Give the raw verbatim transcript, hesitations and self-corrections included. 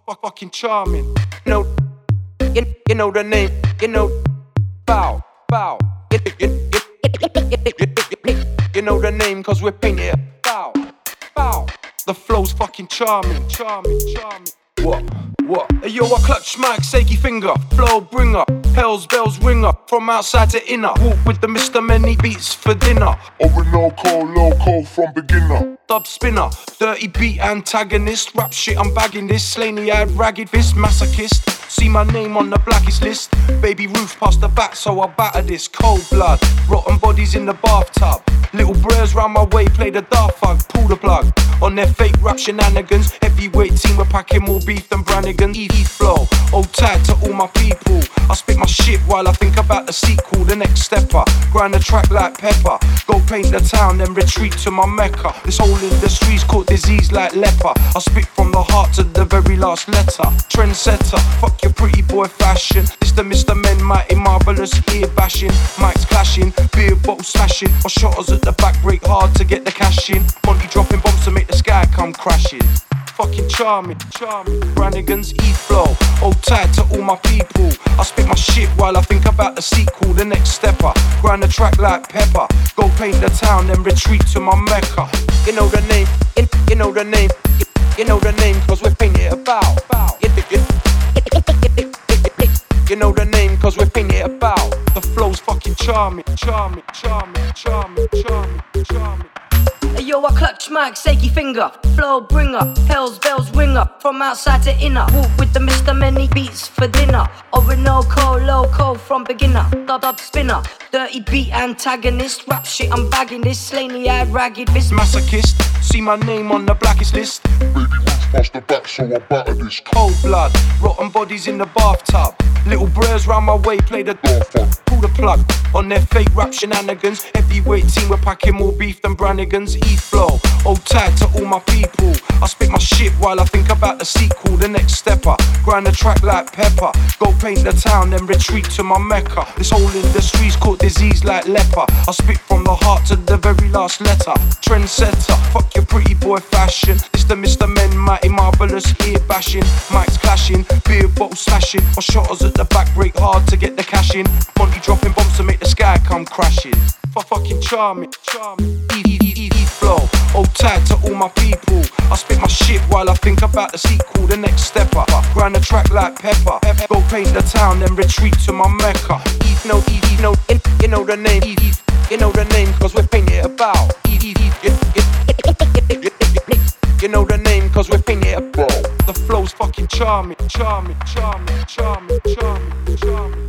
fuck, fucking charming. You know, you, you know the name, you know, bow, bow. You, you, you, you, you know the name cause we're painted. Bow, bow. The flow's fucking charming, charming, charming. What? What? Hey, yo, I clutch mic, shaky finger, flow bringer, hell's bells ringer, from outside to inner. Walk with the Mister Many Beats for dinner. Original, loco from beginner. Dub spinner, dirty beat antagonist. Rap shit, I'm bagging this. Slaney eyed, ragged fist, masochist. See my name on the blackest list. Baby Ruth past the back, so I batter this. Cold blood, rotten bodies in the bathtub. Little bros round my way, play the daft fug, pull the plug. On their fake rap shenanigans, heavyweight team, we're packing more beef than Brannigan. E flow, old tight to all my people. I spit my shit while I think about the sequel, the next stepper. Grind the track like pepper. Go paint the town, then retreat to my mecca. This whole industry's caught disease like leper. I spit from the heart to the very last letter. Trendsetter, fuck your pretty boy fashion. This the Mister Men, mighty marvelous, ear bashing. Mics clashing, beer bottle smashing. My shotters at the back break hard to get the cash in. Monty dropping bombs to make the sky come crashing. Fucking charming, charming. Brannigan's E-flow, hold tight to all my people. I spit my shit while I think about the sequel, the next stepper. Grind the track like pepper. Go paint the town, then retreat to my mecca. You know the name, you, you know the name, you, you know the name, cause we're painted about. You, you, you know the name, cause we're painted about. The flow's fucking charming, charming, charming, charming, charming, charming. Hey, yo, I clutch mic, shaky finger, flow bringer, hell's bells ringer, from outside to inner. Walk with the Mister Many Beats for dinner. Orinoco, loco from beginner. Dub dub spinner, dirty beat antagonist. Rap shit, I'm bagging this. Slaney eyed, ragged fist, masochist. See my name on the blackest list. Baby Ruth past the back, so I batter this. Cold blood, rotten bodies in the bathtub. Little bros round my way, play the daft fug. Pull the plug on their fake rap shenanigans. Heavyweight team, we're packing more beef than Brannigan's. E-flow, hold tight to all my people. I spit my shit while I think about the sequel, the next stepper. Grind the track like pepper. Go paint the town, then retreat to my mecca. This whole industry's caught disease like leper. I spit from the heart to the very last letter. Trendsetter, fuck your pretty boy fashion. This the Mister Men, mighty marvelous, ear bashing. Mics clashing, beer bottle smashing. My shotters at the back break hard to get the cash in. Monty dropping bombs to make the sky come crashing. For fucking charming, charming. E E E E flow, hold tight to all my people. I spit my shit while I think about the sequel, the next stepper. Grind the track like pepper. Go paint the town, then retreat to my mecca. E no, E E no, you know the name. E you know the name, cause we're painted about. E E you know the name, cause we're painted about. The flow's fucking charming, charming, charming, charming, charming, charming.